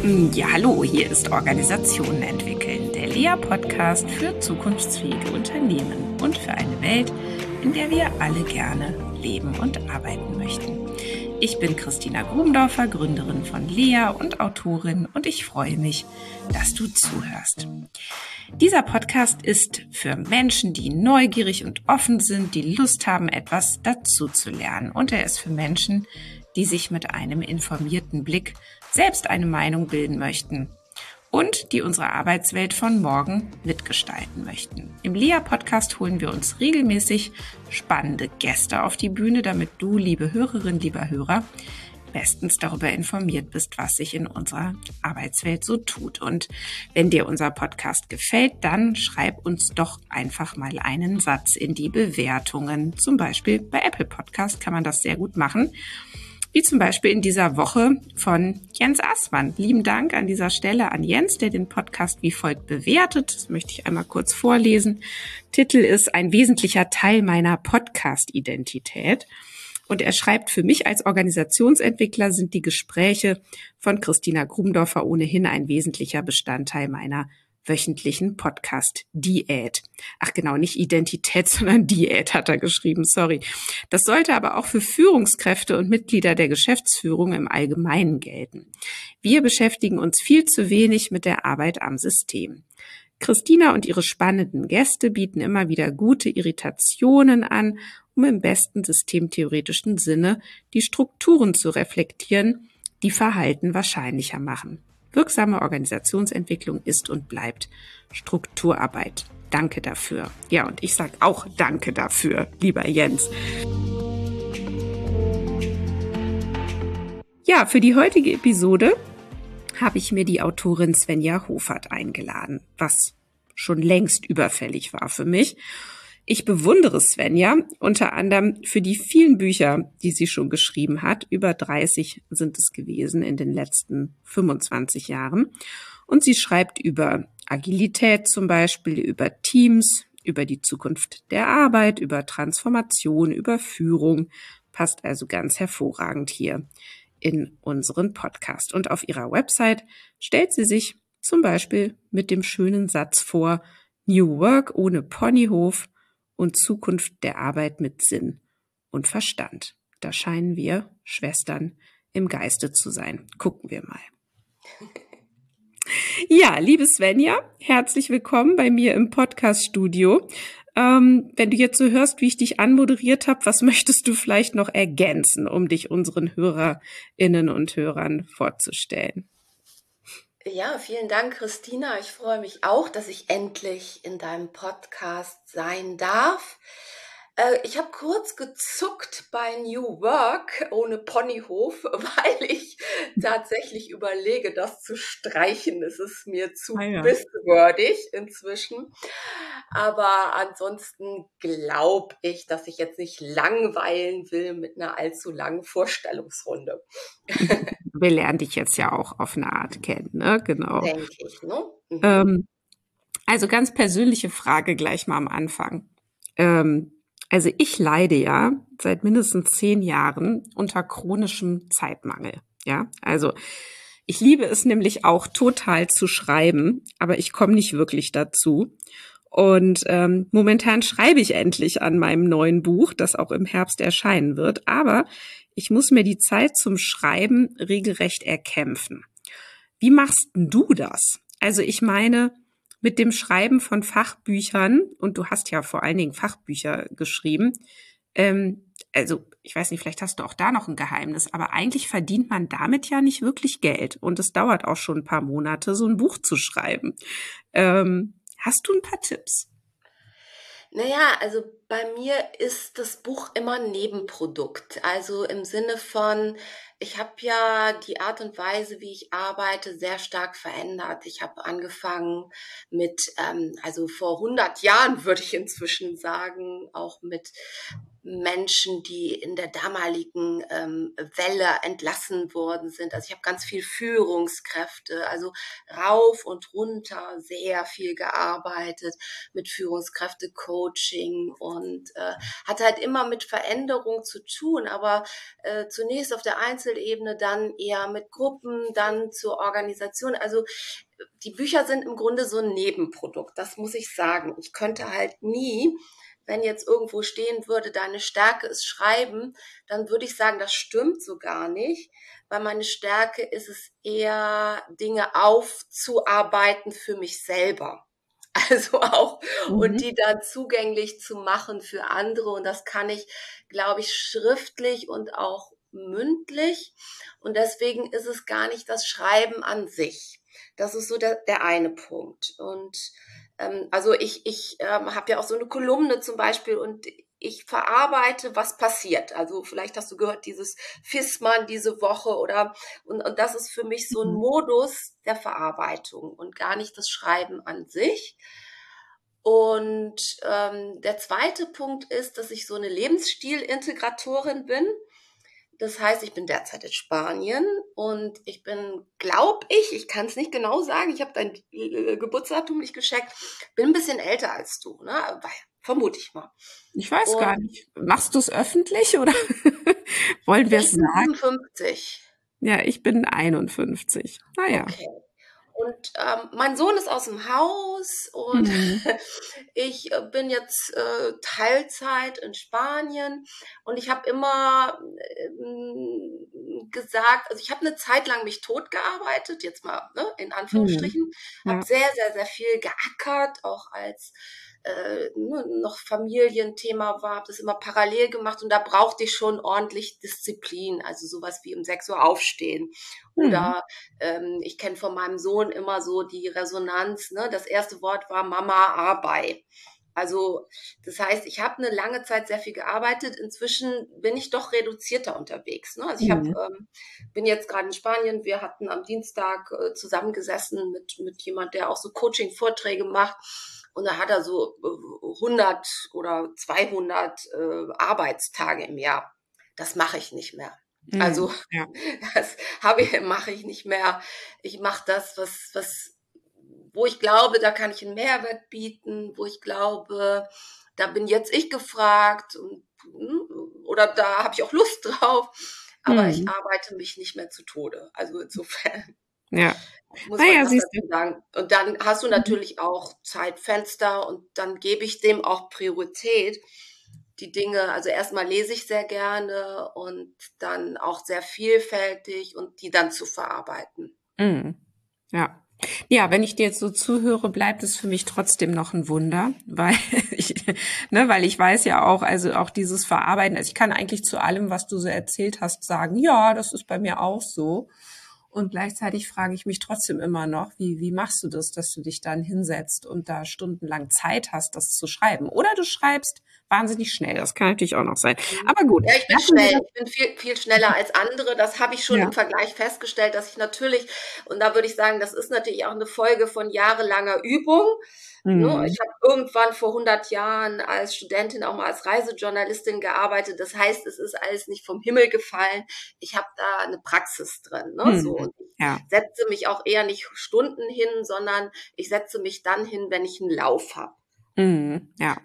Ja, hallo, hier ist Organisationen entwickeln, der Lea-Podcast für zukunftsfähige Unternehmen und für eine Welt, in der wir alle gerne leben und arbeiten möchten. Ich bin Christina Grubendorfer, Gründerin von Lea und Autorin, und ich freue mich, dass du zuhörst. Dieser Podcast ist für Menschen, die neugierig und offen sind, die Lust haben, etwas dazu zu lernen. Und er ist für Menschen, die sich mit einem informierten Blick selbst eine Meinung bilden möchten und die unsere Arbeitswelt von morgen mitgestalten möchten. Im Lea-Podcast holen wir uns regelmäßig spannende Gäste auf die Bühne, damit du, liebe Hörerin, lieber Hörer, bestens darüber informiert bist, was sich in unserer Arbeitswelt so tut. Und wenn dir unser Podcast gefällt, dann schreib uns doch einfach mal einen Satz in die Bewertungen. Zum Beispiel bei Apple Podcast kann man das sehr gut machen. Wie zum Beispiel in dieser Woche von Jens Assmann. Lieben Dank an dieser Stelle an Jens, der den Podcast wie folgt bewertet. Das möchte ich einmal kurz vorlesen. Titel ist ein wesentlicher Teil meiner Podcast-Identität. Und er schreibt, für mich als Organisationsentwickler sind die Gespräche von Christina Grubendorfer ohnehin ein wesentlicher Bestandteil meiner wöchentlichen Podcast-Diät. Ach genau, nicht Identität, sondern Diät hat er geschrieben, sorry. Das sollte aber auch für Führungskräfte und Mitglieder der Geschäftsführung im Allgemeinen gelten. Wir beschäftigen uns viel zu wenig mit der Arbeit am System. Christina und ihre spannenden Gäste bieten immer wieder gute Irritationen an, um im besten systemtheoretischen Sinne die Strukturen zu reflektieren, die Verhalten wahrscheinlicher machen. Wirksame Organisationsentwicklung ist und bleibt Strukturarbeit. Danke dafür. Ja, und ich sage auch Danke dafür, lieber Jens. Ja, für die heutige Episode habe ich mir die Autorin Svenja Hofert eingeladen, was schon längst überfällig war für mich. Ich bewundere Svenja unter anderem für die vielen Bücher, die sie schon geschrieben hat. Über 30 sind es gewesen in den letzten 25 Jahren. Und sie schreibt über Agilität zum Beispiel, über Teams, über die Zukunft der Arbeit, über Transformation, über Führung. Passt also ganz hervorragend hier in unseren Podcast. Und auf ihrer Website stellt sie sich zum Beispiel mit dem schönen Satz vor: New Work ohne Ponyhof und Zukunft der Arbeit mit Sinn und Verstand. Da scheinen wir Schwestern im Geiste zu sein. Gucken wir mal. Ja, liebe Svenja, herzlich willkommen bei mir im Podcast-Studio. Wenn du jetzt so hörst, wie ich dich anmoderiert habe, was möchtest du vielleicht noch ergänzen, um dich unseren HörerInnen und Hörern vorzustellen? Ja, vielen Dank, Christina. Ich freue mich auch, dass ich endlich in deinem Podcast sein darf. Ich habe kurz gezuckt bei New Work ohne Ponyhof, weil ich tatsächlich überlege, das zu streichen. Es ist mir zu buzzwordig inzwischen. Aber ansonsten glaube ich, dass ich jetzt nicht langweilen will mit einer allzu langen Vorstellungsrunde. Wir lernen dich jetzt ja auch auf eine Art kennen, ne? Genau. Denke ich, ne? Mhm. Also ganz persönliche Frage gleich mal am Anfang. Also ich leide ja seit mindestens 10 Jahren unter chronischem Zeitmangel. Ja, also ich liebe es nämlich auch total zu schreiben, aber ich komme nicht wirklich dazu. Und momentan schreibe ich endlich an meinem neuen Buch, das auch im Herbst erscheinen wird. Aber ich muss mir die Zeit zum Schreiben regelrecht erkämpfen. Wie machst denn du das? Also ich meine, mit dem Schreiben von Fachbüchern, und du hast ja vor allen Dingen Fachbücher geschrieben, also ich weiß nicht, vielleicht hast du auch da noch ein Geheimnis, aber eigentlich verdient man damit ja nicht wirklich Geld. Und es dauert auch schon ein paar Monate, so ein Buch zu schreiben. Hast du ein paar Tipps? Naja, also bei mir ist das Buch immer ein Nebenprodukt. Also im Sinne von, ich habe ja die Art und Weise, wie ich arbeite, sehr stark verändert. Ich habe angefangen mit, also vor 100 Jahren würde ich inzwischen sagen, auch mit Menschen, die in der damaligen Welle entlassen worden sind. Also ich habe ganz viel Führungskräfte, also rauf und runter sehr viel gearbeitet mit Führungskräfte-Coaching und und hat halt immer mit Veränderung zu tun, aber zunächst auf der Einzelebene, dann eher mit Gruppen, dann zur Organisation. Also die Bücher sind im Grunde so ein Nebenprodukt, das muss ich sagen. Ich könnte halt nie, wenn jetzt irgendwo stehen würde, deine Stärke ist Schreiben, dann würde ich sagen, das stimmt so gar nicht, weil meine Stärke ist es eher, Dinge aufzuarbeiten für mich selber. Also auch, und Mhm. die dann zugänglich zu machen für andere. Und das kann ich, glaube ich, schriftlich und auch mündlich. Und deswegen ist es gar nicht das Schreiben an sich. Das ist so der eine Punkt. Und also ich habe ja auch so eine Kolumne zum Beispiel und ich verarbeite, was passiert. Also vielleicht hast du gehört, dieses Fissmann diese Woche oder und das ist für mich so ein Mhm. Modus der Verarbeitung und gar nicht das Schreiben an sich. Und der zweite Punkt ist, dass ich so eine Lebensstilintegratorin bin. Das heißt, ich bin derzeit in Spanien und ich bin, glaube ich kann es nicht genau sagen, ich habe dein Geburtsdatum nicht gecheckt, bin ein bisschen älter als du, ne? Vermute ich mal. Ich weiß Und gar nicht. Machst du es öffentlich oder wollen wir ja, es ich bin sagen? 57. Ja, ich bin 51. Naja. Okay. Und mein Sohn ist aus dem Haus und Mhm. ich bin jetzt Teilzeit in Spanien und ich habe immer gesagt, also ich habe eine Zeit lang mich totgearbeitet, jetzt mal ne, in Mhm. Anführungsstrichen, habe Ja. sehr, sehr, sehr viel geackert, auch als noch Familienthema war, habe das immer parallel gemacht und da brauchte ich schon ordentlich Disziplin, also sowas wie um 6 Uhr aufstehen Mhm. oder ich kenne von meinem Sohn immer so die Resonanz, ne? Das erste Wort war Mama Arbeit. Also das heißt, ich habe eine lange Zeit sehr viel gearbeitet. Inzwischen bin ich doch reduzierter unterwegs. Ne? Also Mhm. bin jetzt gerade in Spanien. Wir hatten am Dienstag zusammengesessen mit jemand, der auch so Coaching-Vorträge macht. Und da hat er so 100 oder 200 Arbeitstage im Jahr. Das mache ich nicht mehr. Mhm. Also Ja. das mache ich nicht mehr. Ich mache das, wo ich glaube, da kann ich einen Mehrwert bieten, wo ich glaube, da bin jetzt ich gefragt oder da habe ich auch Lust drauf. Aber ich Mhm. arbeite mich nicht mehr zu Tode. Also insofern Ja. muss man Naja, das siehst du. dazu sagen. Und dann hast du Mhm. natürlich auch Zeitfenster und dann gebe ich dem auch Priorität. Die Dinge, also erstmal lese ich sehr gerne und dann auch sehr vielfältig und die dann zu verarbeiten. Mhm. Ja. Ja, wenn ich dir jetzt so zuhöre, bleibt es für mich trotzdem noch ein Wunder, weil ich, weil ich weiß ja auch, also auch dieses Verarbeiten, also ich kann eigentlich zu allem, was du so erzählt hast, sagen, ja, das ist bei mir auch so. Und gleichzeitig frage ich mich trotzdem immer noch, wie machst du das, dass du dich dann hinsetzt und da stundenlang Zeit hast, das zu schreiben? Oder du schreibst wahnsinnig schnell. Das kann natürlich auch noch sein. Mhm. Aber gut, Ja, ich bin lassen wir schnell. das. Ich bin viel, viel schneller als andere. Das habe ich schon Ja. im Vergleich festgestellt, dass ich natürlich, und da würde ich sagen, das ist natürlich auch eine Folge von jahrelanger Übung. Ne? Mhm. Ich habe irgendwann vor 100 Jahren als Studentin auch mal als Reisejournalistin gearbeitet. Das heißt, es ist alles nicht vom Himmel gefallen. Ich habe da eine Praxis drin. Ne? So, Mhm. und ich Ja. setze mich auch eher nicht Stunden hin, sondern ich setze mich dann hin, wenn ich einen Lauf habe. Mhm. Ja.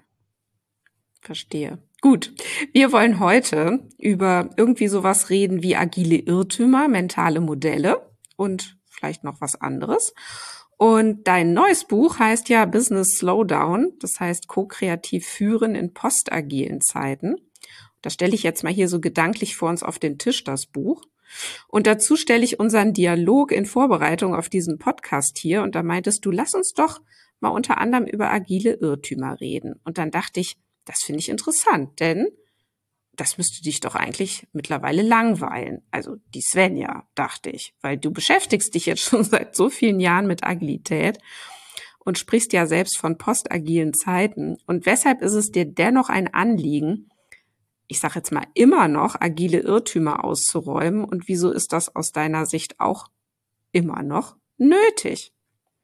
Verstehe. Gut. Wir wollen heute über irgendwie sowas reden wie agile Irrtümer, mentale Modelle und vielleicht noch was anderes. Und dein neues Buch heißt ja Business Slowdown. Das heißt ko-kreativ führen in postagilen Zeiten. Das stelle ich jetzt mal hier so gedanklich vor uns auf den Tisch, das Buch. Und dazu stelle ich unseren Dialog in Vorbereitung auf diesen Podcast hier. Und da meintest du, lass uns doch mal unter anderem über agile Irrtümer reden. Und dann dachte ich, das finde ich interessant, denn das müsste dich doch eigentlich mittlerweile langweilen. Also die Svenja, dachte ich, weil du beschäftigst dich jetzt schon seit so vielen Jahren mit Agilität und sprichst ja selbst von postagilen Zeiten. Und weshalb ist es dir dennoch ein Anliegen, ich sage jetzt mal immer noch, agile Irrtümer auszuräumen? Und wieso ist das aus deiner Sicht auch immer noch nötig?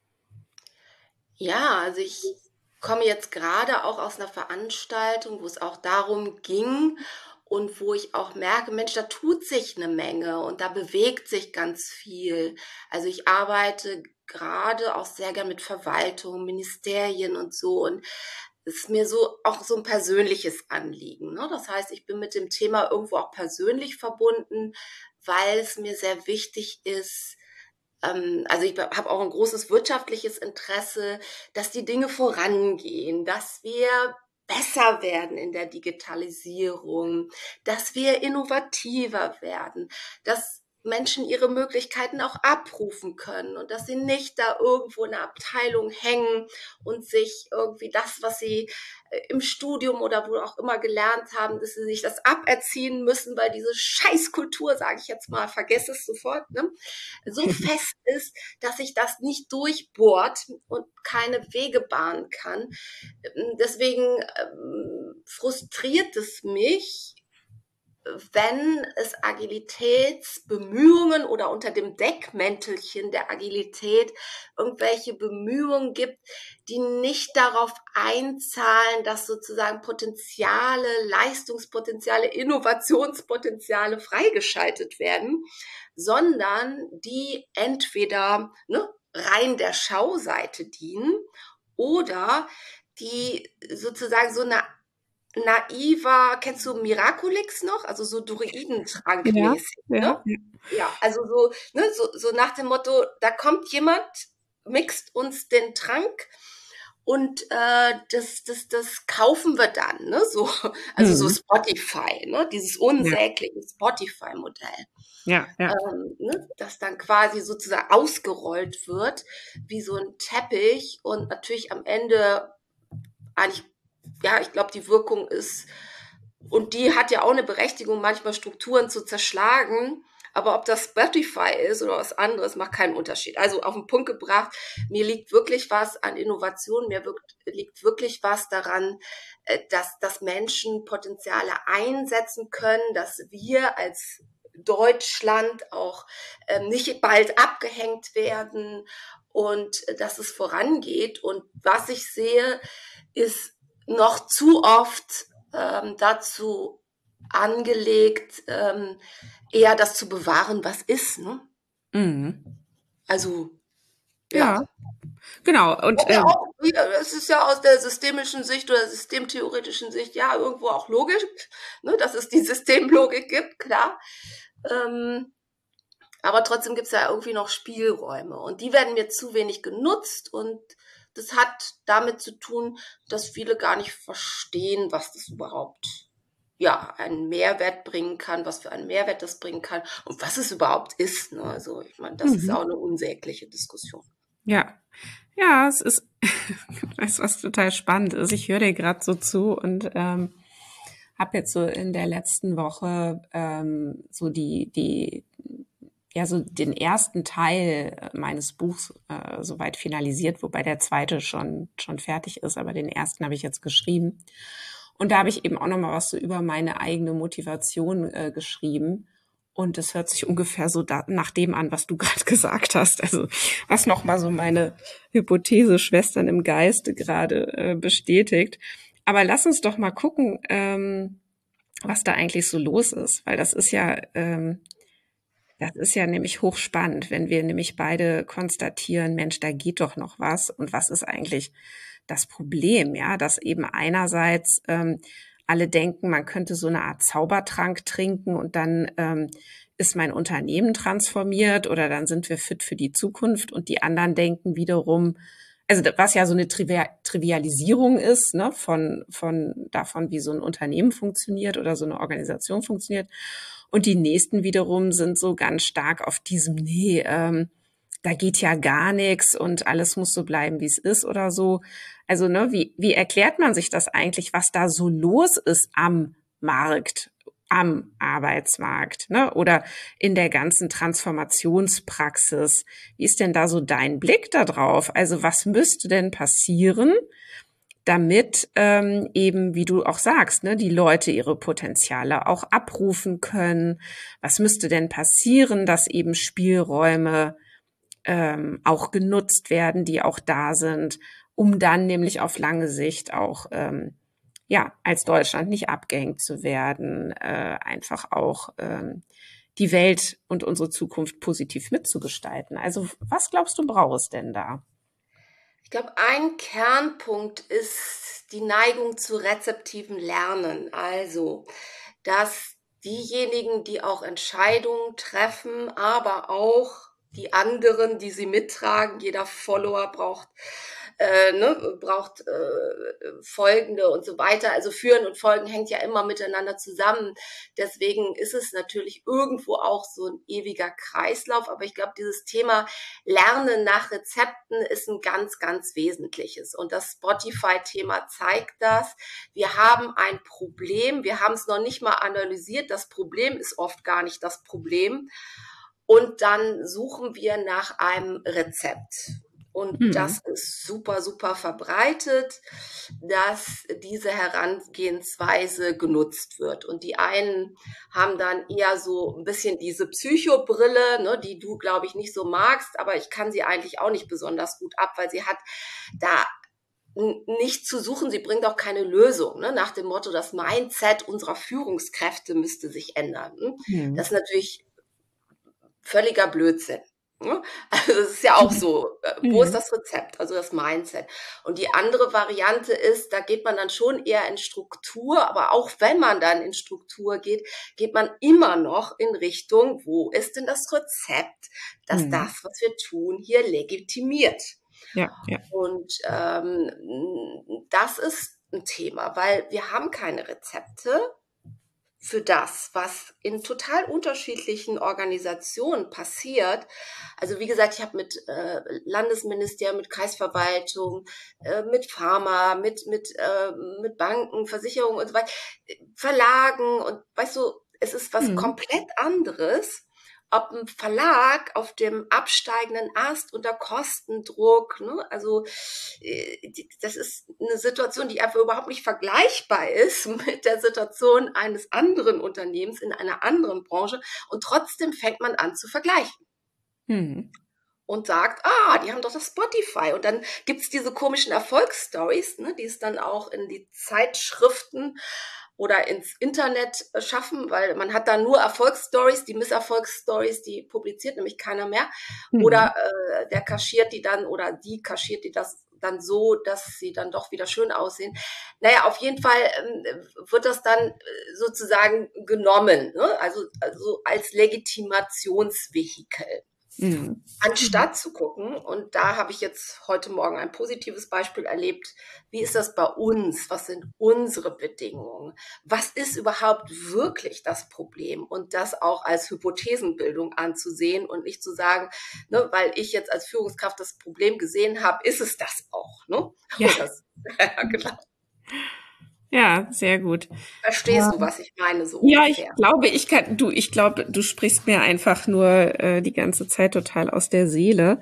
Ja, also ich komme jetzt gerade auch aus einer Veranstaltung, wo es auch darum ging und wo ich auch merke, Mensch, da tut sich eine Menge und da bewegt sich ganz viel. Also ich arbeite gerade auch sehr gern mit Verwaltung, Ministerien und so und ist mir so auch so ein persönliches Anliegen. Ne? Das heißt, ich bin mit dem Thema irgendwo auch persönlich verbunden, weil es mir sehr wichtig ist. Also ich habe auch ein großes wirtschaftliches Interesse, dass die Dinge vorangehen, dass wir besser werden in der Digitalisierung, dass wir innovativer werden, dass Menschen ihre Möglichkeiten auch abrufen können und dass sie nicht da irgendwo in einer Abteilung hängen und sich irgendwie das, was sie im Studium oder wo auch immer gelernt haben, dass sie sich das aberziehen müssen, weil diese Scheißkultur, sage ich jetzt mal, vergesse es sofort, ne, so fest ist, dass sich das nicht durchbohrt und keine Wege bahnen kann. Deswegen frustriert es mich, wenn es Agilitätsbemühungen oder unter dem Deckmäntelchen der Agilität irgendwelche Bemühungen gibt, die nicht darauf einzahlen, dass sozusagen Potenziale, Leistungspotenziale, Innovationspotenziale freigeschaltet werden, sondern die entweder rein der Schauseite dienen oder die sozusagen so eine naiver, kennst du Miraculix noch? Also so Ja, Druidentrank-mäßig, ja, ne? Ja, also so, ne, so nach dem Motto, da kommt jemand, mixt uns den Trank und das kaufen wir dann, ne? So, also so mhm. Spotify, ne? Dieses Ja, unsägliche Spotify-Modell, ja, ja, ne? Das dann quasi sozusagen ausgerollt wird, wie so ein Teppich und natürlich am Ende eigentlich, ja, ich glaube, die Wirkung ist, und die hat ja auch eine Berechtigung, manchmal Strukturen zu zerschlagen. Aber ob das Spotify ist oder was anderes, macht keinen Unterschied. Also auf den Punkt gebracht, mir liegt wirklich was an Innovation, liegt wirklich was daran, dass Menschen Potenziale einsetzen können, dass wir als Deutschland auch nicht bald abgehängt werden und dass es vorangeht. Und was ich sehe, ist noch zu oft dazu angelegt, eher das zu bewahren, was ist. Ne? mhm. Also, ja. Ja, genau. Und Ja, auch, es ist ja aus der systemischen Sicht oder systemtheoretischen Sicht ja irgendwo auch logisch, ne, dass es die Systemlogik gibt, klar. Aber trotzdem gibt es ja irgendwie noch Spielräume und die werden mir zu wenig genutzt und das hat damit zu tun, dass viele gar nicht verstehen, was das überhaupt, ja, einen Mehrwert bringen kann, was für einen Mehrwert das bringen kann und was es überhaupt ist. Ne? Also ich meine, das ist mhm. auch eine unsägliche Diskussion. Ja, ja, es ist, weißt du, was total spannend ist. Ich höre dir gerade so zu und habe jetzt so in der letzten Woche so ja, so den ersten Teil meines Buchs soweit finalisiert, wobei der zweite schon fertig ist, aber den ersten habe ich jetzt geschrieben. Und da habe ich eben auch noch mal was so über meine eigene Motivation geschrieben. Und das hört sich ungefähr so nach dem an, was du gerade gesagt hast. Also was noch mal so meine Hypothese Schwestern im Geiste gerade bestätigt. Aber lass uns doch mal gucken, was da eigentlich so los ist, weil das ist ja nämlich hochspannend, wenn wir nämlich beide konstatieren, Mensch, da geht doch noch was. Und was ist eigentlich das Problem? Ja, dass eben einerseits alle denken, man könnte so eine Art Zaubertrank trinken und dann ist mein Unternehmen transformiert oder dann sind wir fit für die Zukunft. Und die anderen denken wiederum, also was ja so eine Trivialisierung ist, ne, von davon, wie so ein Unternehmen funktioniert oder so eine Organisation funktioniert. Und die nächsten wiederum sind so ganz stark auf diesem, nee, da geht ja gar nichts und alles muss so bleiben, wie es ist oder so. Also, ne, wie erklärt man sich das eigentlich, was da so los ist am Markt, am Arbeitsmarkt, ne, oder in der ganzen Transformationspraxis? Wie ist denn da so dein Blick da drauf? Also, was müsste denn passieren, damit eben, wie du auch sagst, ne, die Leute ihre Potenziale auch abrufen können? Was müsste denn passieren, dass eben Spielräume auch genutzt werden, die auch da sind, um dann nämlich auf lange Sicht auch ja als Deutschland nicht abgehängt zu werden, einfach auch die Welt und unsere Zukunft positiv mitzugestalten. Also was glaubst du, braucht es denn da? Ich glaube, ein Kernpunkt ist die Neigung zu rezeptivem Lernen. Also, dass diejenigen, die auch Entscheidungen treffen, aber auch die anderen, die sie mittragen, jeder Follower braucht Folgende und so weiter. Also Führen und Folgen hängt ja immer miteinander zusammen. Deswegen ist es natürlich irgendwo auch so ein ewiger Kreislauf. Aber ich glaube, dieses Thema Lernen nach Rezepten ist ein ganz, ganz wesentliches. Und das Spotify-Thema zeigt das. Wir haben ein Problem. Wir haben es noch nicht mal analysiert. Das Problem ist oft gar nicht das Problem. Und dann suchen wir nach einem Rezept. Und das ist super, super verbreitet, dass diese Herangehensweise genutzt wird. Und die einen haben dann eher so ein bisschen diese Psychobrille, ne, die du, glaube ich, nicht so magst, aber ich kann sie eigentlich auch nicht besonders gut ab, weil sie hat da nicht zu suchen, sie bringt auch keine Lösung, ne, nach dem Motto, das Mindset unserer Führungskräfte müsste sich ändern. Das ist natürlich völliger Blödsinn. Also es ist ja auch so, wo ist das Rezept, also das Mindset. Und die andere Variante ist, da geht man dann schon eher in Struktur, aber auch wenn man dann in Struktur geht, geht man immer noch in Richtung, wo ist denn das Rezept, dass das, was wir tun, hier legitimiert. Ja, ja. Und das ist ein Thema, weil wir haben keine Rezepte für das, was in total unterschiedlichen Organisationen passiert. Also wie gesagt, ich habe mit Landesministerium, mit Kreisverwaltung, mit Pharma, mit Banken, Versicherungen und so weiter, Verlagen und weißt du, es ist was komplett anderes, ob ein Verlag auf dem absteigenden Ast unter Kostendruck, ne? Also das ist eine Situation, die einfach überhaupt nicht vergleichbar ist mit der Situation eines anderen Unternehmens in einer anderen Branche und trotzdem fängt man an zu vergleichen. Und sagt, die haben doch das Spotify. Und dann gibt's diese komischen Erfolgsstories, ne, die es dann auch in die Zeitschriften oder ins Internet schaffen, weil man hat da nur Erfolgsstories, die Misserfolgsstories, die publiziert nämlich keiner mehr. Oder der kaschiert die dann oder die kaschiert die das dann so, dass sie dann doch wieder schön aussehen. Naja, auf jeden Fall wird das dann sozusagen genommen, ne? Also als Legitimationsvehikel. Anstatt zu gucken, und da habe ich jetzt heute Morgen ein positives Beispiel erlebt, wie ist das bei uns? Was sind unsere Bedingungen? Was ist überhaupt wirklich das Problem? Und das auch als Hypothesenbildung anzusehen und nicht zu sagen, ne, weil ich jetzt als Führungskraft das Problem gesehen habe, ist es das auch. Ne? Ja. Ja, genau. Ja, sehr gut. Verstehst du, was ich meine? So ja, ungefähr? ich glaube, du sprichst mir einfach nur die ganze Zeit total aus der Seele.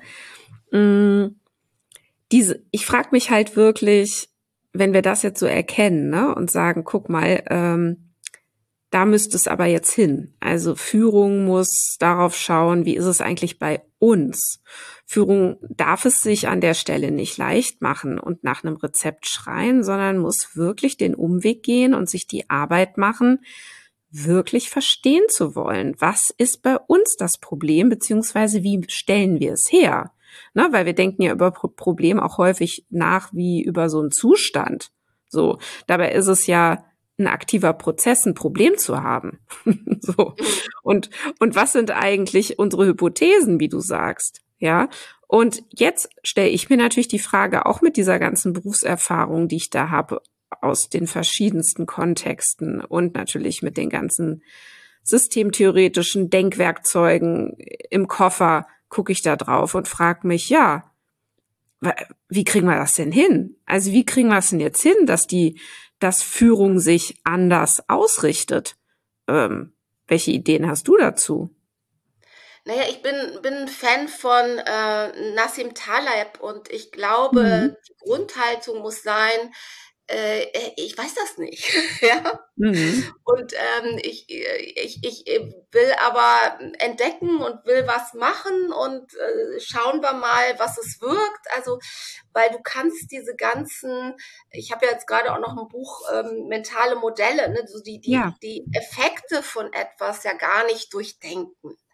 Ich frage mich halt wirklich, wenn wir das jetzt so erkennen, ne, und sagen, guck mal, da müsste es aber jetzt hin. Also Führung muss darauf schauen, wie ist es eigentlich bei uns? Führung darf es sich an der Stelle nicht leicht machen und nach einem Rezept schreien, sondern muss wirklich den Umweg gehen und sich die Arbeit machen, wirklich verstehen zu wollen. Was ist bei uns das Problem, beziehungsweise wie stellen wir es her? Na, weil wir denken ja über Problem auch häufig nach wie über so einen Zustand. So, dabei ist es ja ein aktiver Prozess, ein Problem zu haben. So. Und was sind eigentlich unsere Hypothesen, wie du sagst? Ja. Und jetzt stelle ich mir natürlich die Frage, auch mit dieser ganzen Berufserfahrung, die ich da habe, aus den verschiedensten Kontexten und natürlich mit den ganzen systemtheoretischen Denkwerkzeugen im Koffer, gucke ich da drauf und frage mich, ja, wie kriegen wir das denn hin? Also wie kriegen wir es denn jetzt hin, dass Führung sich anders ausrichtet? Welche Ideen hast du dazu? Naja, ich bin ein Fan von Nassim Taleb und ich glaube, die Grundhaltung muss sein, ich weiß das nicht. Ja? Und ich will aber entdecken und will was machen und schauen wir mal, was es wirkt. Also, weil du kannst diese ganzen, ich habe ja jetzt gerade auch noch ein Buch, mentale Modelle, ne? So die Effekte von etwas ja gar nicht durchdenken.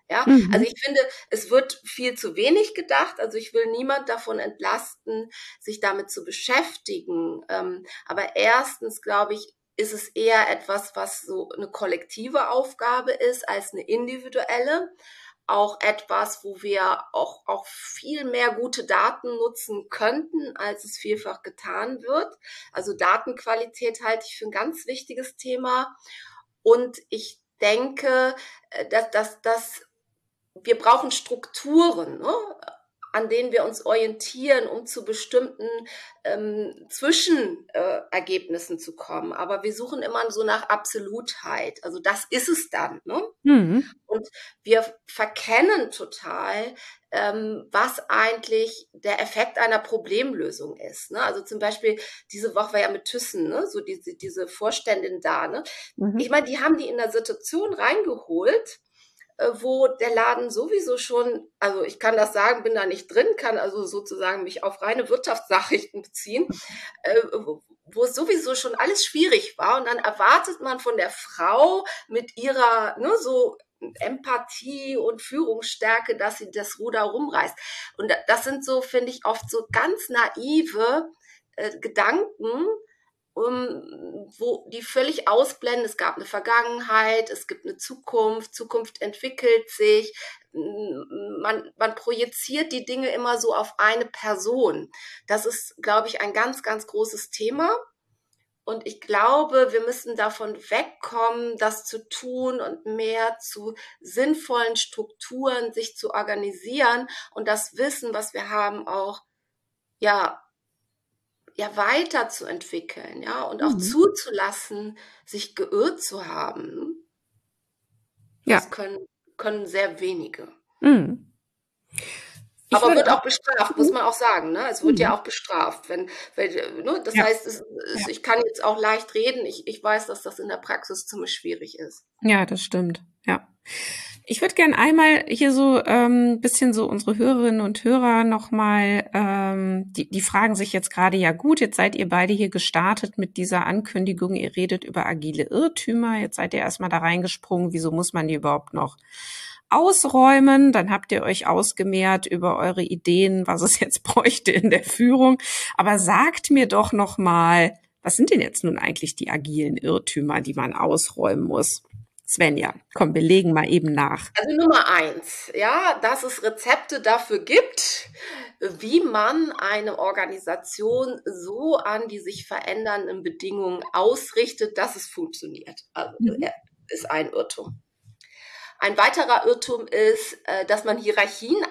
Ja, also Mhm. ich finde, es wird viel zu wenig gedacht. Also ich will niemand davon entlasten, sich damit zu beschäftigen. Aber erstens, glaube ich, ist es eher etwas, was so eine kollektive Aufgabe ist als eine individuelle. Auch etwas, wo wir auch viel mehr gute Daten nutzen könnten, als es vielfach getan wird. Also Datenqualität halte ich für ein ganz wichtiges Thema. Und ich denke, dass wir brauchen Strukturen, ne, an denen wir uns orientieren, um zu bestimmten Zwischenergebnissen zu kommen. Aber wir suchen immer so nach Absolutheit. Also das ist es dann. Ne? Mhm. Und wir verkennen total, was eigentlich der Effekt einer Problemlösung ist. Ne? Also zum Beispiel, diese Woche war ja mit Thyssen, ne? So diese Vorständin da. Ne? Ich Mhm. meine, die haben die in der Situation reingeholt, wo der Laden sowieso schon, also ich kann das sagen, bin da nicht drin, kann also sozusagen mich auf reine Wirtschaftsnachrichten beziehen, wo es sowieso schon alles schwierig war. Und dann erwartet man von der Frau mit ihrer, ne, so Empathie und Führungsstärke, dass sie das Ruder rumreißt. Und das sind so, finde ich, oft so ganz naive Gedanken, wo die völlig ausblenden, es gab eine Vergangenheit, es gibt eine Zukunft entwickelt sich, man projiziert die Dinge immer so auf eine Person. Das ist, glaube ich, ein ganz, ganz großes Thema. Und ich glaube, wir müssen davon wegkommen, das zu tun und mehr zu sinnvollen Strukturen sich zu organisieren und das Wissen, was wir haben, auch ja weiterzuentwickeln, ja, und auch Mhm. zuzulassen, sich geirrt zu haben. Ja. Das können sehr wenige. Mhm. Ich Aber würde wird auch. auch bestraft, muss Mhm. man auch sagen. Ne? Es wird ja Mhm. auch bestraft. Ne? Das Ja. heißt, Ja. ich kann jetzt auch leicht reden. Ich weiß, dass das in der Praxis ziemlich schwierig ist. Ja, das stimmt. Ja. Ich würde gern einmal hier so bisschen so unsere Hörerinnen und Hörer nochmal, die fragen sich jetzt gerade, ja gut, jetzt seid ihr beide hier gestartet mit dieser Ankündigung, ihr redet über agile Irrtümer, jetzt seid ihr erstmal da reingesprungen, wieso muss man die überhaupt noch ausräumen? Dann habt ihr euch ausgemehrt über eure Ideen, was es jetzt bräuchte in der Führung. Aber sagt mir doch nochmal, was sind denn jetzt nun eigentlich die agilen Irrtümer, die man ausräumen muss? Svenja, komm, wir legen mal eben nach. Also Nummer eins, ja, dass es Rezepte dafür gibt, wie man eine Organisation so an die sich verändernden Bedingungen ausrichtet, dass es funktioniert. Also Mhm. ist ein Irrtum. Ein weiterer Irrtum ist, dass man Hierarchien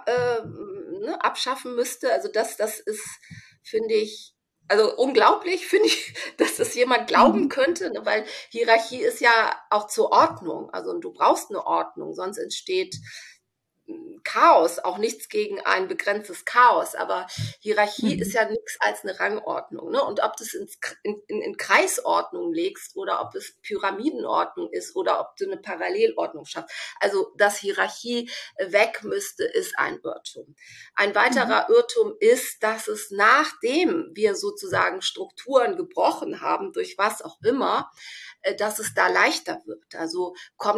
abschaffen müsste. Also das ist, finde ich, also unglaublich, finde ich, dass das jemand glauben Mhm. könnte, ne? Weil Hierarchie ist ja auch zur Ordnung. Also du brauchst eine Ordnung, sonst entsteht Chaos, auch nichts gegen ein begrenztes Chaos, aber Hierarchie ist Mhm. ja nichts als eine Rangordnung. Ne? Und ob du es in Kreisordnung legst oder ob es Pyramidenordnung ist oder ob du eine Parallelordnung schaffst. Also, dass Hierarchie weg müsste, ist ein Irrtum. Ein Mhm. weiterer Irrtum ist, dass es nachdem wir sozusagen Strukturen gebrochen haben, durch was auch immer, dass es da leichter wird. Also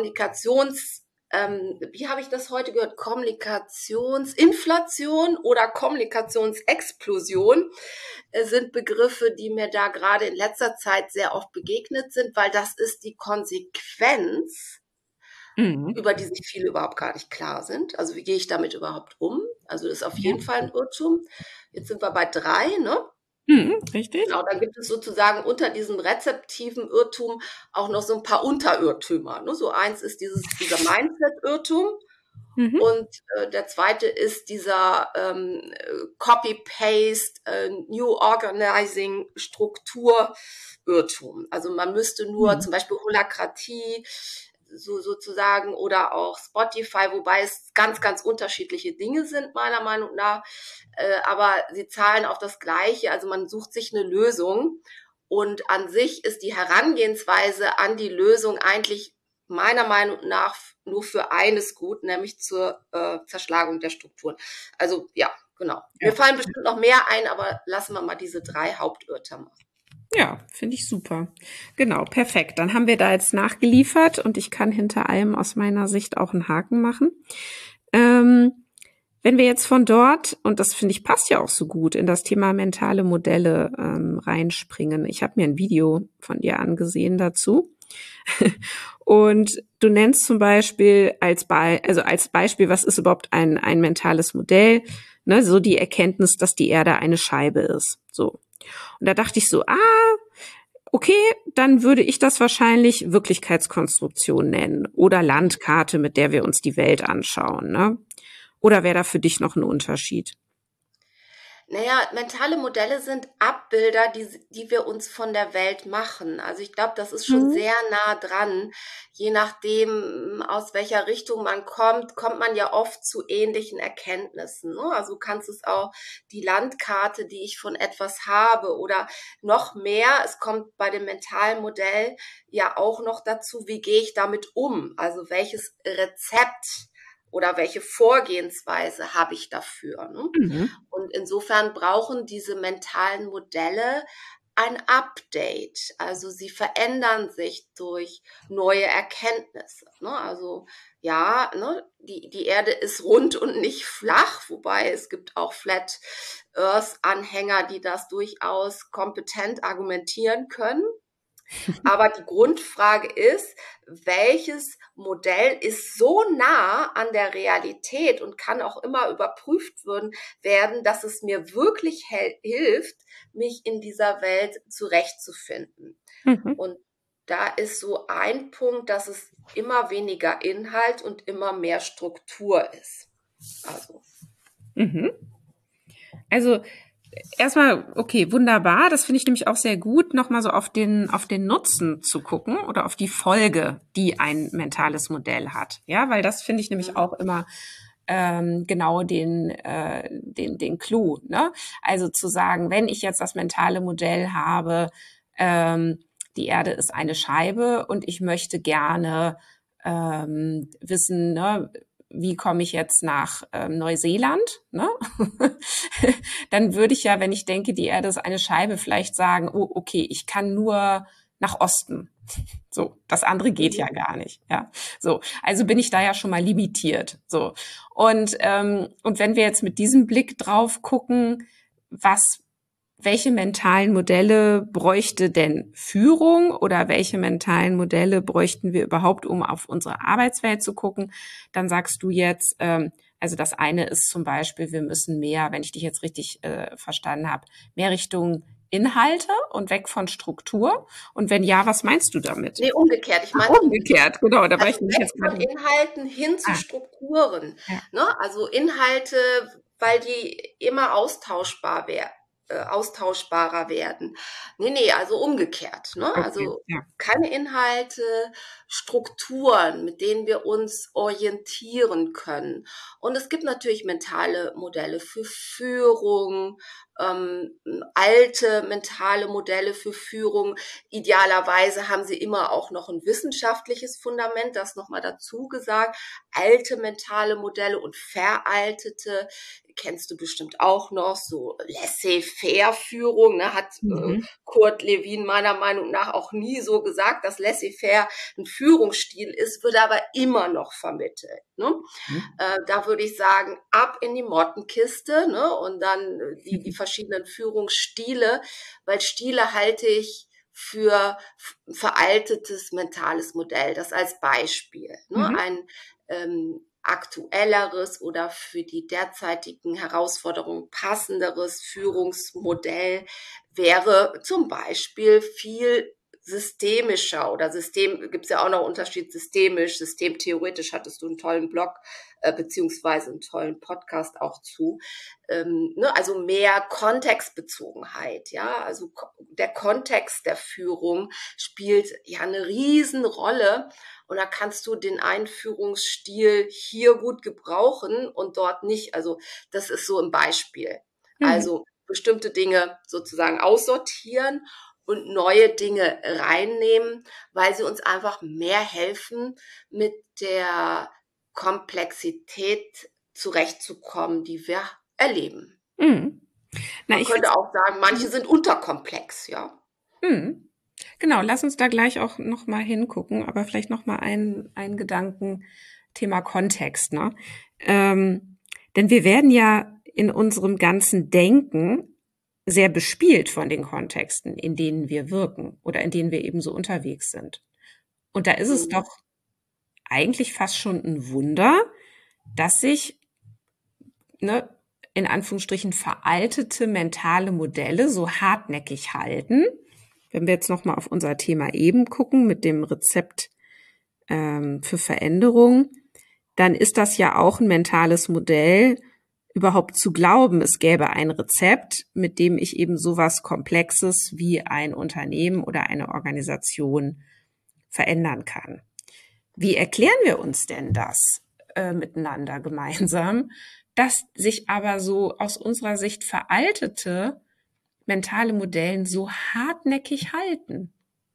wie habe ich das heute gehört? Kommunikationsinflation oder Kommunikationsexplosion sind Begriffe, die mir da gerade in letzter Zeit sehr oft begegnet sind, weil das ist die Konsequenz, Mhm. über die sich viele überhaupt gar nicht klar sind. Also wie gehe ich damit überhaupt um? Also das ist auf Ja. jeden Fall ein Irrtum. Jetzt sind wir bei 3, ne? Mhm. Richtig. Genau, dann gibt es sozusagen unter diesem rezeptiven Irrtum auch noch so ein paar Unterirrtümer. Ne? So eins ist dieser Mindset-Irrtum. Mhm. Und der zweite ist dieser Copy-Paste, New Organizing Struktur-Irrtum. Also man müsste nur Mhm. zum Beispiel Holakratie so sozusagen oder auch Spotify, wobei es ganz, ganz unterschiedliche Dinge sind, meiner Meinung nach. Aber sie zahlen auf das Gleiche. Also man sucht sich eine Lösung. Und an sich ist die Herangehensweise an die Lösung eigentlich meiner Meinung nach nur für eines gut, nämlich zur Zerschlagung der Strukturen. Also ja, genau. Ja. Mir fallen bestimmt noch mehr ein, aber lassen wir mal diese 3 Hauptirrtümer. Ja, finde ich super. Genau, perfekt. Dann haben wir da jetzt nachgeliefert und ich kann hinter allem aus meiner Sicht auch einen Haken machen. Ähm, Wenn wir jetzt von dort, und das finde ich passt ja auch so gut, in das Thema mentale Modelle reinspringen. Ich habe mir ein Video von dir angesehen dazu. Und du nennst zum Beispiel als Beispiel, was ist überhaupt ein mentales Modell? Ne, so die Erkenntnis, dass die Erde eine Scheibe ist. So. Und da dachte ich so, okay, dann würde ich das wahrscheinlich Wirklichkeitskonstruktion nennen oder Landkarte, mit der wir uns die Welt anschauen, ne? Oder wäre da für dich noch ein Unterschied? Naja, mentale Modelle sind Abbilder, die wir uns von der Welt machen. Also ich glaube, das ist schon Mhm. sehr nah dran. Je nachdem, aus welcher Richtung man kommt, kommt man ja oft zu ähnlichen Erkenntnissen. Ne? Also du kannst es auch die Landkarte, die ich von etwas habe oder noch mehr. Es kommt bei dem mentalen Modell ja auch noch dazu, wie gehe ich damit um? Also welches Rezept oder welche Vorgehensweise habe ich dafür? Ne? Mhm. Und insofern brauchen diese mentalen Modelle ein Update. Also sie verändern sich durch neue Erkenntnisse. Ne? Also ja, ne, die Erde ist rund und nicht flach, wobei es gibt auch Flat Earth Anhänger, die das durchaus kompetent argumentieren können. Aber die Grundfrage ist, welches Modell ist so nah an der Realität und kann auch immer überprüft werden, dass es mir wirklich hilft, mich in dieser Welt zurechtzufinden. Mhm. Und da ist so ein Punkt, dass es immer weniger Inhalt und immer mehr Struktur ist. Also, Mhm. Also erstmal, okay, wunderbar. Das finde ich nämlich auch sehr gut, nochmal so auf den Nutzen zu gucken oder auf die Folge, die ein mentales Modell hat. Ja, weil das finde ich nämlich auch immer genau den Clou. Ne? Also zu sagen, wenn ich jetzt das mentale Modell habe, die Erde ist eine Scheibe und ich möchte gerne wissen, ne, wie komme ich jetzt nach Neuseeland, ne? Dann würde ich ja, wenn ich denke, die Erde ist eine Scheibe, vielleicht sagen, oh, okay, ich kann nur nach Osten. So, das andere geht ja gar nicht. Ja, so, also bin ich da ja schon mal limitiert. So und wenn wir jetzt mit diesem Blick drauf gucken, was welche mentalen Modelle bräuchte denn Führung oder welche mentalen Modelle bräuchten wir überhaupt, um auf unsere Arbeitswelt zu gucken? Dann sagst du jetzt, also das eine ist zum Beispiel, wir müssen mehr, wenn ich dich jetzt richtig verstanden habe, mehr Richtung Inhalte und weg von Struktur. Und wenn ja, was meinst du damit? nee, umgekehrt. Ich Ach, meinte umgekehrt, genau, da war also ich nämlich weg jetzt von gerade. Inhalten hin zu Ah, Strukturen. ja, Ne? Also Inhalte, weil die immer austauschbarer werden. Nee, also umgekehrt. Ne? okay, Also ja. keine Inhalte, Strukturen, mit denen wir uns orientieren können. Und es gibt natürlich mentale Modelle für Führung, ähm, alte mentale Modelle für Führung. Idealerweise haben sie immer auch noch ein wissenschaftliches Fundament, das nochmal dazu gesagt. Alte mentale Modelle und veraltete, kennst du bestimmt auch noch, so Laissez-faire-Führung, ne, hat Mhm. Kurt Lewin meiner Meinung nach auch nie so gesagt, dass Laissez-faire ein Führungsstil ist, wird aber immer noch vermittelt. Ne? Da würde ich sagen, ab in die Mottenkiste, ne? Und dann die verschiedenen Führungsstile, weil Stile halte ich für veraltetes mentales Modell. Das als Beispiel. Ne? Mhm. Ein aktuelleres oder für die derzeitigen Herausforderungen passenderes Führungsmodell wäre zum Beispiel viel systemischer oder gibt es ja auch noch Unterschied systemisch, systemtheoretisch hattest du einen tollen Blog beziehungsweise einen tollen Podcast auch zu. Ne, also mehr Kontextbezogenheit, ja, also der Kontext der Führung spielt ja eine Riesenrolle und da kannst du den Einführungsstil hier gut gebrauchen und dort nicht. Also das ist so ein Beispiel. Mhm. Also bestimmte Dinge sozusagen aussortieren und neue Dinge reinnehmen, weil sie uns einfach mehr helfen, mit der Komplexität zurechtzukommen, die wir erleben. Mhm. Na, Man ich finde könnte auch sagen, manche sind unterkomplex, ja. Hm. Genau, lass uns da gleich auch noch mal hingucken, aber vielleicht noch mal ein Gedanken, Thema Kontext, ne? Denn wir werden ja in unserem ganzen Denken sehr bespielt von den Kontexten, in denen wir wirken oder in denen wir eben so unterwegs sind. Und da ist es Mhm. doch eigentlich fast schon ein Wunder, dass sich, ne, in Anführungsstrichen veraltete mentale Modelle so hartnäckig halten. Wenn wir jetzt noch mal auf unser Thema eben gucken mit dem Rezept für Veränderung, dann ist das ja auch ein mentales Modell, überhaupt zu glauben, es gäbe ein Rezept, mit dem ich eben sowas Komplexes wie ein Unternehmen oder eine Organisation verändern kann. Wie erklären wir uns denn das miteinander gemeinsam, dass sich aber so aus unserer Sicht veraltete mentale Modellen so hartnäckig halten?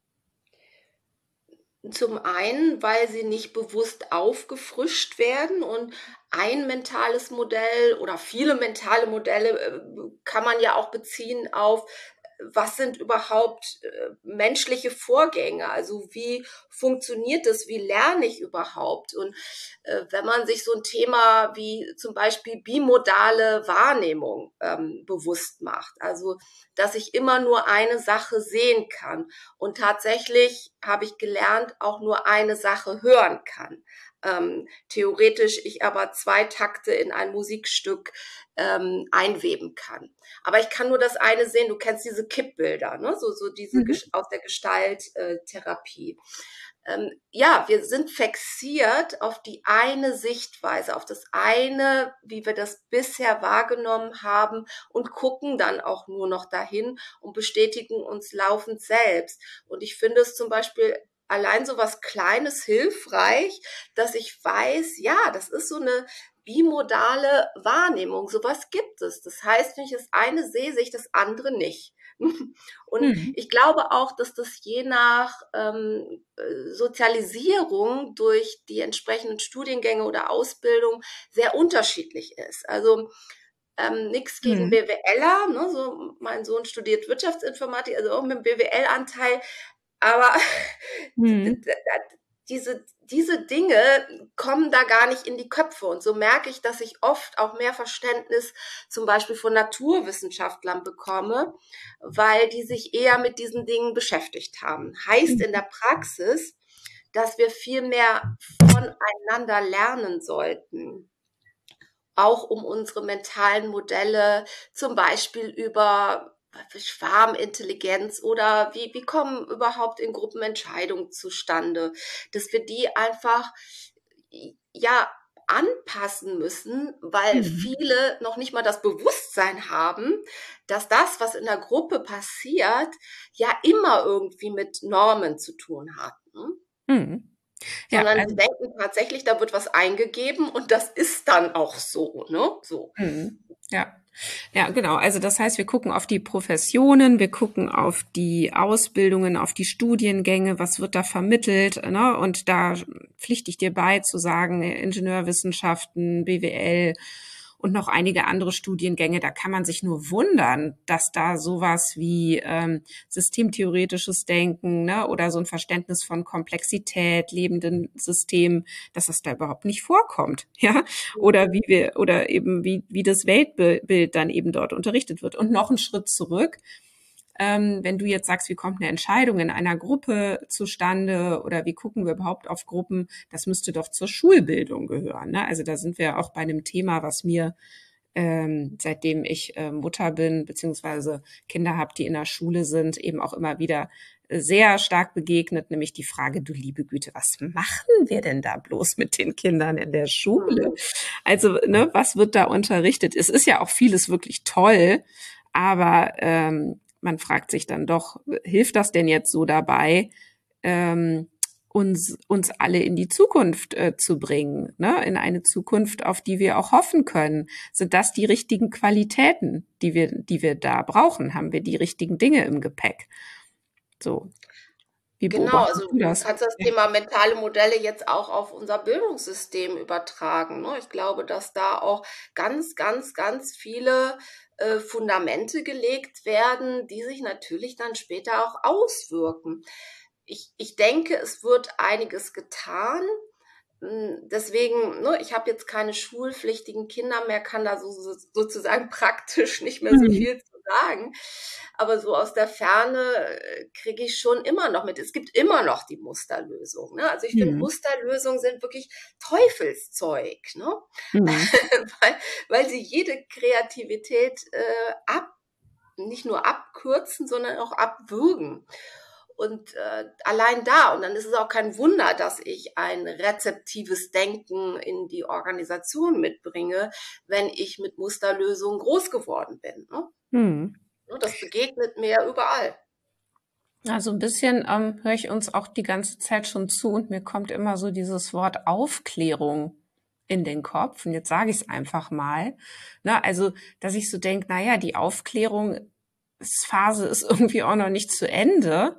Zum einen, weil sie nicht bewusst aufgefrischt werden und ein mentales Modell oder viele mentale Modelle kann man ja auch beziehen auf, was sind überhaupt menschliche Vorgänge? Also wie funktioniert das? Wie lerne ich überhaupt? Und wenn man sich so ein Thema wie zum Beispiel bimodale Wahrnehmung bewusst macht, also dass ich immer nur eine Sache sehen kann und tatsächlich habe ich gelernt, auch nur eine Sache hören kann. Theoretisch ich aber zwei Takte in ein Musikstück einweben kann. Aber ich kann nur das eine sehen. Du kennst diese Kippbilder, ne? So diese Mhm. aus der Gestalttherapie. Ja, wir sind fixiert auf die eine Sichtweise, auf das eine, wie wir das bisher wahrgenommen haben und gucken dann auch nur noch dahin und bestätigen uns laufend selbst. Und ich finde es zum Beispiel allein so was Kleines hilfreich, dass ich weiß, ja, das ist so eine bimodale Wahrnehmung. Sowas gibt es. Das heißt, wenn ich das eine sehe, sehe ich das andere nicht. Und Mhm. ich glaube auch, dass das je nach Sozialisierung durch die entsprechenden Studiengänge oder Ausbildung sehr unterschiedlich ist. Also nichts gegen Mhm. BWLer, ne? So mein Sohn studiert Wirtschaftsinformatik, also auch mit einem BWL-Anteil, aber Mhm. diese Dinge kommen da gar nicht in die Köpfe. Und so merke ich, dass ich oft auch mehr Verständnis zum Beispiel von Naturwissenschaftlern bekomme, weil die sich eher mit diesen Dingen beschäftigt haben. Heißt in der Praxis, dass wir viel mehr voneinander lernen sollten, auch um unsere mentalen Modelle zum Beispiel über Schwarmintelligenz oder wie kommen überhaupt in Gruppen Entscheidungen zustande, dass wir die einfach ja anpassen müssen, weil Mhm. viele noch nicht mal das Bewusstsein haben, dass das, was in der Gruppe passiert, ja immer irgendwie mit Normen zu tun hat. Ne? Mhm. Ja, Sondern sie also denken tatsächlich, da wird was eingegeben und das ist dann auch so, ne? So. mhm. Ja. Ja, genau. Also das heißt, wir gucken auf die Professionen, wir gucken auf die Ausbildungen, auf die Studiengänge, was wird da vermittelt, ne? Und da pflichte ich dir bei zu sagen, Ingenieurwissenschaften, BWL und noch einige andere Studiengänge, da kann man sich nur wundern, dass da sowas wie systemtheoretisches Denken, ne, oder so ein Verständnis von Komplexität, lebenden Systemen, dass das da überhaupt nicht vorkommt, ja, oder wie wir oder eben wie das Weltbild dann eben dort unterrichtet wird. Und noch einen Schritt zurück. Wenn du jetzt sagst, wie kommt eine Entscheidung in einer Gruppe zustande oder wie gucken wir überhaupt auf Gruppen, das müsste doch zur Schulbildung gehören. Ne? Also da sind wir auch bei einem Thema, was mir seitdem ich Mutter bin, beziehungsweise Kinder habe, die in der Schule sind, eben auch immer wieder sehr stark begegnet, nämlich die Frage, du liebe Güte, was machen wir denn da bloß mit den Kindern in der Schule? Mhm. Also, ne, was wird da unterrichtet? Es ist ja auch vieles wirklich toll, aber man fragt sich dann doch, hilft das denn jetzt so dabei, uns alle in die Zukunft zu bringen, ne? In eine Zukunft, auf die wir auch hoffen können? Sind das die richtigen Qualitäten, die wir da brauchen? Haben wir die richtigen Dinge im Gepäck? So, wie Genau, beobachtest also du du das? kannst das Ja. Thema mentale Modelle jetzt auch auf unser Bildungssystem übertragen. Ne? Ich glaube, dass da auch ganz viele Fundamente gelegt werden, die sich natürlich dann später auch auswirken. Ich denke, es wird einiges getan. Deswegen, ne, ich habe jetzt keine schulpflichtigen Kinder mehr, kann da sozusagen praktisch nicht mehr so Mhm. viel zu sagen. Aber so aus der Ferne kriege ich schon immer noch mit. Es gibt immer noch die Musterlösung. Ne? Also ich finde, Mhm. Musterlösungen sind wirklich Teufelszeug, ne? Mhm. weil sie jede Kreativität nicht nur abkürzen, sondern auch abwürgen. Und allein da, und dann ist es auch kein Wunder, dass ich ein rezeptives Denken in die Organisation mitbringe, wenn ich mit Musterlösungen groß geworden bin. Ne? Mhm. Das begegnet mir ja überall. Also ein bisschen höre ich uns auch die ganze Zeit schon zu und mir kommt immer so dieses Wort Aufklärung in den Kopf. Und jetzt sage ich es einfach mal. Ne, also, dass ich so denke, naja, die Aufklärungsphase ist irgendwie auch noch nicht zu Ende.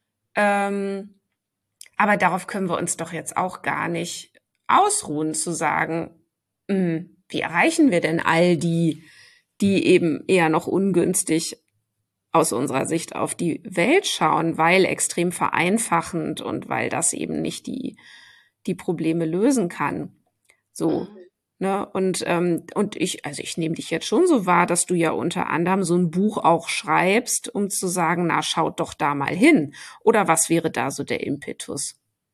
Ähm, aber darauf können wir uns doch jetzt auch gar nicht ausruhen, zu sagen, wie erreichen wir denn all die, die eben eher noch ungünstig aus unserer Sicht auf die Welt schauen, weil extrem vereinfachend und weil das eben nicht die Probleme lösen kann. So. Mhm. Ne? Und ich nehme dich jetzt schon so wahr, dass du ja unter anderem so ein Buch auch schreibst, um zu sagen, na, schaut doch da mal hin. Oder was wäre da so der Impetus?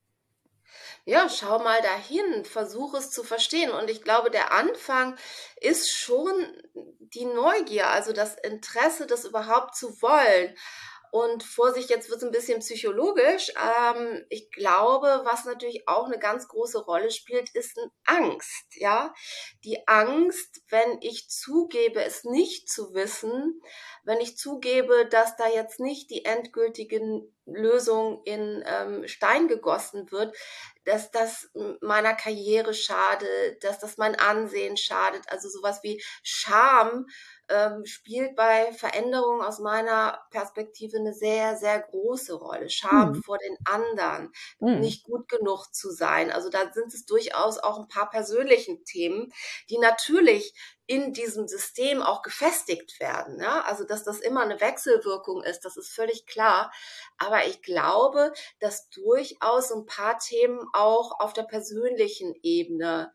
Ja, schau mal dahin, versuch es zu verstehen. Und ich glaube, der Anfang ist schon die Neugier, also das Interesse, das überhaupt zu wollen. Und Vorsicht, jetzt wird es ein bisschen psychologisch. Ich glaube, was natürlich auch eine ganz große Rolle spielt, ist Angst. Ja, die Angst, wenn ich zugebe, es nicht zu wissen, wenn ich zugebe, dass da jetzt nicht die endgültige Lösung in Stein gegossen wird, dass das meiner Karriere schadet, dass das mein Ansehen schadet. Also sowas wie Scham spielt bei Veränderungen aus meiner Perspektive eine sehr, sehr große Rolle. Scham Hm. vor den anderen, Hm. nicht gut genug zu sein. Also da sind es durchaus auch ein paar persönlichen Themen, die natürlich in diesem System auch gefestigt werden. Ja? Also dass das immer eine Wechselwirkung ist, das ist völlig klar. Aber ich glaube, dass durchaus ein paar Themen auch auf der persönlichen Ebene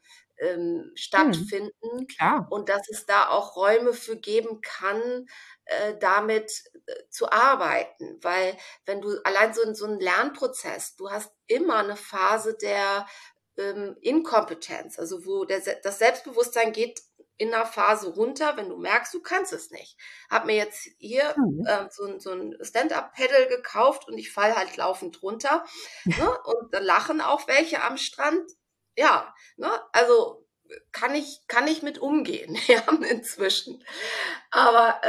Hm. stattfinden Klar. und dass es da auch Räume für geben kann, damit zu arbeiten. Weil wenn du allein so ein Lernprozess, du hast immer eine Phase der Inkompetenz, also wo das Selbstbewusstsein geht in einer Phase runter, wenn du merkst, du kannst es nicht. Hab mir jetzt hier Hm. so ein Stand-up-Pedal gekauft und ich fall halt laufend runter. Ne? Und da lachen auch welche am Strand. Ja, ne? Also kann ich mit umgehen, ja, inzwischen. Aber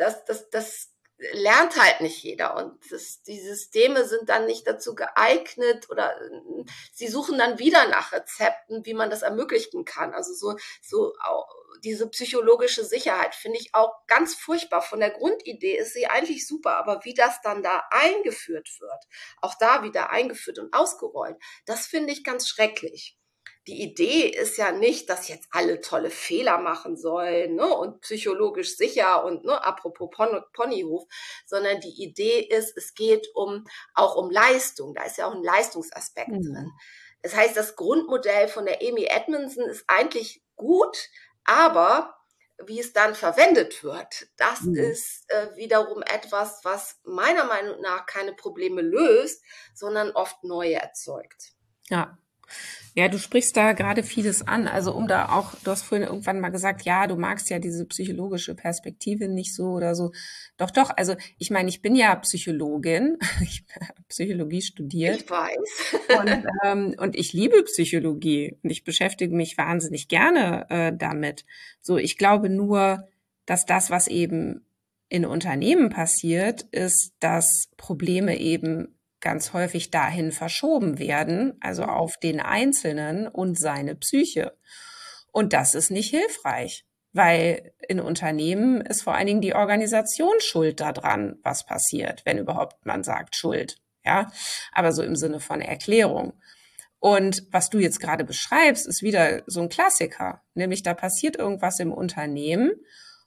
das lernt halt nicht jeder. Und die Systeme sind dann nicht dazu geeignet oder sie suchen dann wieder nach Rezepten, wie man das ermöglichen kann. Also so auch diese psychologische Sicherheit finde ich auch ganz furchtbar. Von der Grundidee ist sie eigentlich super, aber wie das dann da eingeführt wird, auch da wieder eingeführt und ausgerollt, das finde ich ganz schrecklich. Die Idee ist ja nicht, dass jetzt alle tolle Fehler machen sollen, ne, und psychologisch sicher und, ne, apropos Ponyhof, sondern die Idee ist, es geht auch um Leistung. Da ist ja auch ein Leistungsaspekt Hm. drin. Das heißt, das Grundmodell von der Amy Edmondson ist eigentlich gut, aber wie es dann verwendet wird, das Hm. ist wiederum etwas, was meiner Meinung nach keine Probleme löst, sondern oft neue erzeugt. Ja. Ja, du sprichst da gerade vieles an. Also um da auch, du hast vorhin irgendwann mal gesagt, ja, du magst ja diese psychologische Perspektive nicht so oder so. Doch, doch. Also ich meine, ich bin ja Psychologin. Ich habe Psychologie studiert Ich weiß. und ich liebe Psychologie und ich beschäftige mich wahnsinnig gerne damit. So, ich glaube nur, dass das, was eben in Unternehmen passiert, ist, dass Probleme eben ganz häufig dahin verschoben werden, also auf den Einzelnen und seine Psyche. Und das ist nicht hilfreich, weil in Unternehmen ist vor allen Dingen die Organisation schuld daran, was passiert, wenn überhaupt man sagt Schuld. Ja, aber so im Sinne von Erklärung. Und was du jetzt gerade beschreibst, ist wieder so ein Klassiker, nämlich da passiert irgendwas im Unternehmen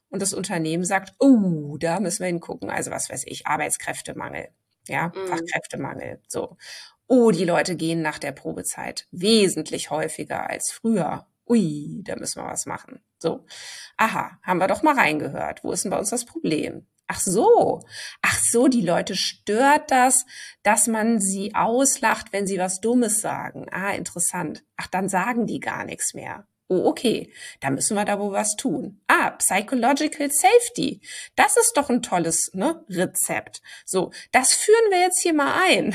und das Unternehmen sagt, oh, da müssen wir hingucken. Also was weiß ich, Arbeitskräftemangel, ja, Fachkräftemangel, so. Oh, die Leute gehen nach der Probezeit wesentlich häufiger als früher. Ui, da müssen wir was machen. So, aha, haben wir doch mal reingehört. Wo ist denn bei uns das Problem? Ach so, die Leute stört das, dass man sie auslacht, wenn sie was Dummes sagen. Ah, interessant. Ach, dann sagen die gar nichts mehr. Oh, okay, da müssen wir da wohl was tun. Ah, Psychological Safety. Das ist doch ein tolles, ne, Rezept. So, das führen wir jetzt hier mal ein.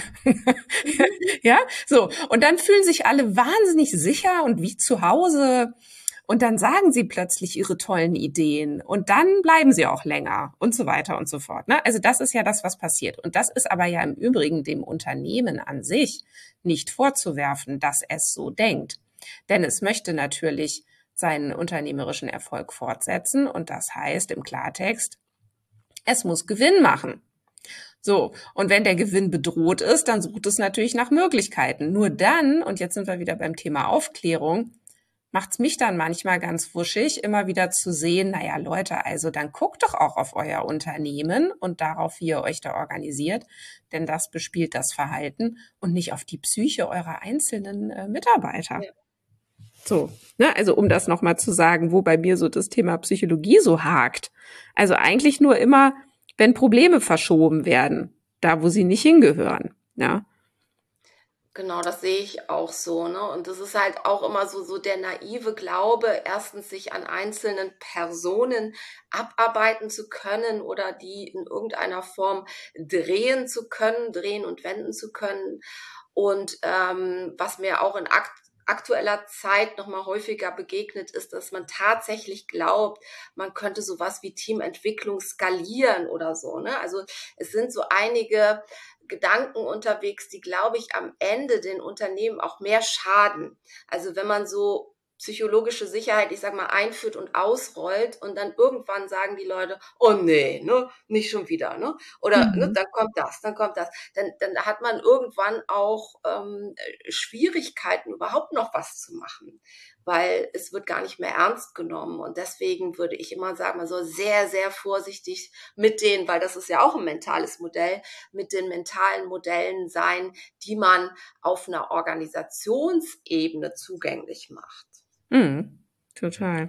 Ja, so. Und dann fühlen sich alle wahnsinnig sicher und wie zu Hause. Und dann sagen sie plötzlich ihre tollen Ideen und dann bleiben sie auch länger und so weiter und so fort. Ne? Also das ist ja das, was passiert. Und das ist aber ja im Übrigen dem Unternehmen an sich nicht vorzuwerfen, dass es so denkt. Denn es möchte natürlich seinen unternehmerischen Erfolg fortsetzen und das heißt im Klartext, es muss Gewinn machen. So, und wenn der Gewinn bedroht ist, dann sucht es natürlich nach Möglichkeiten. Nur dann, und jetzt sind wir wieder beim Thema Aufklärung, macht's mich dann manchmal ganz wuschig, immer wieder zu sehen, naja Leute, also dann guckt doch auch auf euer Unternehmen und darauf, wie ihr euch da organisiert, denn das bespielt das Verhalten und nicht auf die Psyche eurer einzelnen Mitarbeiter. Ja. So, ne, also um das nochmal zu sagen, wo bei mir so das Thema Psychologie so hakt. Also eigentlich nur immer, wenn Probleme verschoben werden, da wo sie nicht hingehören, ja. Genau, das sehe ich auch so, ne? Und das ist halt auch immer so der naive Glaube, erstens sich an einzelnen Personen abarbeiten zu können oder die in irgendeiner Form drehen zu können, drehen und wenden zu können. Und was mir auch in aktueller Zeit noch mal häufiger begegnet ist, dass man tatsächlich glaubt, man könnte sowas wie Teamentwicklung skalieren oder so, ne? Also es sind so einige Gedanken unterwegs, die, glaube ich, am Ende den Unternehmen auch mehr schaden. Also wenn man so psychologische Sicherheit, ich sag mal, einführt und ausrollt und dann irgendwann sagen die Leute, oh nee, ne, nicht schon wieder, ne? Oder ne, dann kommt das. Dann hat man irgendwann auch Schwierigkeiten, überhaupt noch was zu machen, weil es wird gar nicht mehr ernst genommen. Und deswegen würde ich immer sagen, man soll sehr, sehr vorsichtig mit denen, weil das ist ja auch ein mentales Modell, mit den mentalen Modellen sein, die man auf einer Organisationsebene zugänglich macht. Total.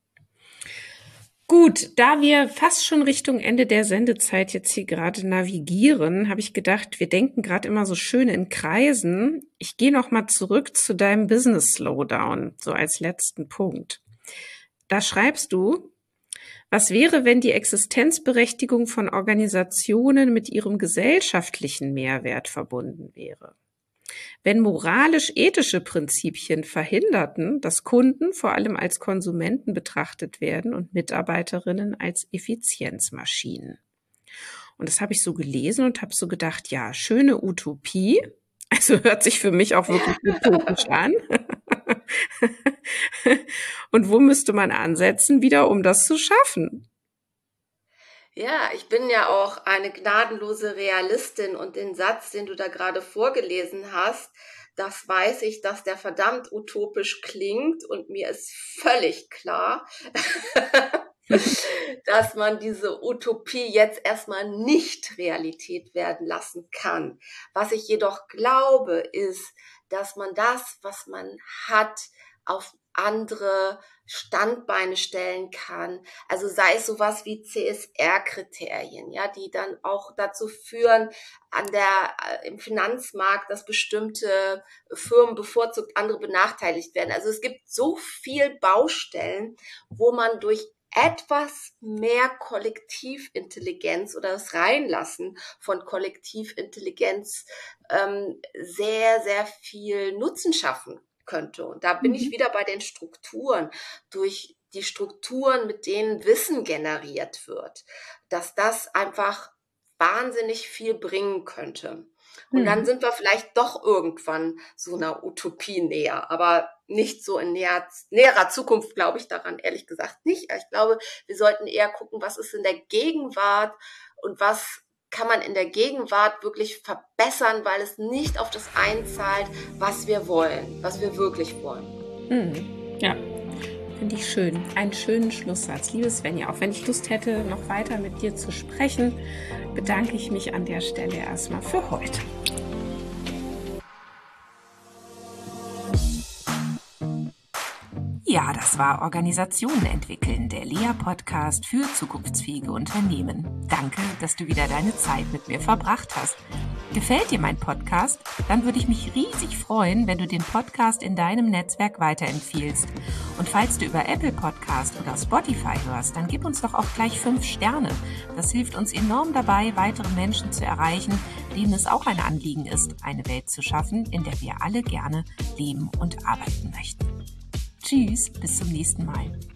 Gut, da wir fast schon Richtung Ende der Sendezeit jetzt hier gerade navigieren, habe ich gedacht, wir denken gerade immer so schön in Kreisen. Ich gehe noch mal zurück zu deinem Business Slowdown, so als letzten Punkt. Da schreibst du, was wäre, wenn die Existenzberechtigung von Organisationen mit ihrem gesellschaftlichen Mehrwert verbunden wäre? Wenn moralisch-ethische Prinzipien verhinderten, dass Kunden vor allem als Konsumenten betrachtet werden und Mitarbeiterinnen als Effizienzmaschinen. Und das habe ich so gelesen und habe so gedacht, ja, schöne Utopie. Also hört sich für mich auch wirklich utopisch an. Und wo müsste man ansetzen wieder, um das zu schaffen? Ja, ich bin ja auch eine gnadenlose Realistin und den Satz, den du da gerade vorgelesen hast, das weiß ich, dass der verdammt utopisch klingt und mir ist völlig klar, dass man diese Utopie jetzt erstmal nicht Realität werden lassen kann. Was ich jedoch glaube, ist, dass man das, was man hat, auf andere Standbeine stellen kann. Also sei es sowas wie CSR-Kriterien, ja, die dann auch dazu führen, im Finanzmarkt, dass bestimmte Firmen bevorzugt, andere benachteiligt werden. Also es gibt so viel Baustellen, wo man durch etwas mehr Kollektivintelligenz oder das Reinlassen von Kollektivintelligenz sehr, sehr viel Nutzen schaffen könnte. Und da bin ich wieder bei den Strukturen. Durch die Strukturen, mit denen Wissen generiert wird, dass das einfach wahnsinnig viel bringen könnte. Und dann sind wir vielleicht doch irgendwann so einer Utopie näher, aber nicht so in näherer Zukunft, glaube ich daran ehrlich gesagt nicht. Ich glaube, wir sollten eher gucken, was ist in der Gegenwart und was kann man in der Gegenwart wirklich verbessern, weil es nicht auf das einzahlt, was wir wollen, was wir wirklich wollen. Ja, Finde ich schön. Einen schönen Schlusssatz. Liebe Svenja, auch wenn ich Lust hätte, noch weiter mit dir zu sprechen, bedanke ich mich an der Stelle erstmal für heute. Ja, das war Organisationen entwickeln, der Lea-Podcast für zukunftsfähige Unternehmen. Danke, dass du wieder deine Zeit mit mir verbracht hast. Gefällt dir mein Podcast? Dann würde ich mich riesig freuen, wenn du den Podcast in deinem Netzwerk weiterempfiehlst. Und falls du über Apple Podcast oder Spotify hörst, dann gib uns doch auch gleich 5 Sterne. Das hilft uns enorm dabei, weitere Menschen zu erreichen, denen es auch ein Anliegen ist, eine Welt zu schaffen, in der wir alle gerne leben und arbeiten möchten. Tschüss, bis zum nächsten Mal.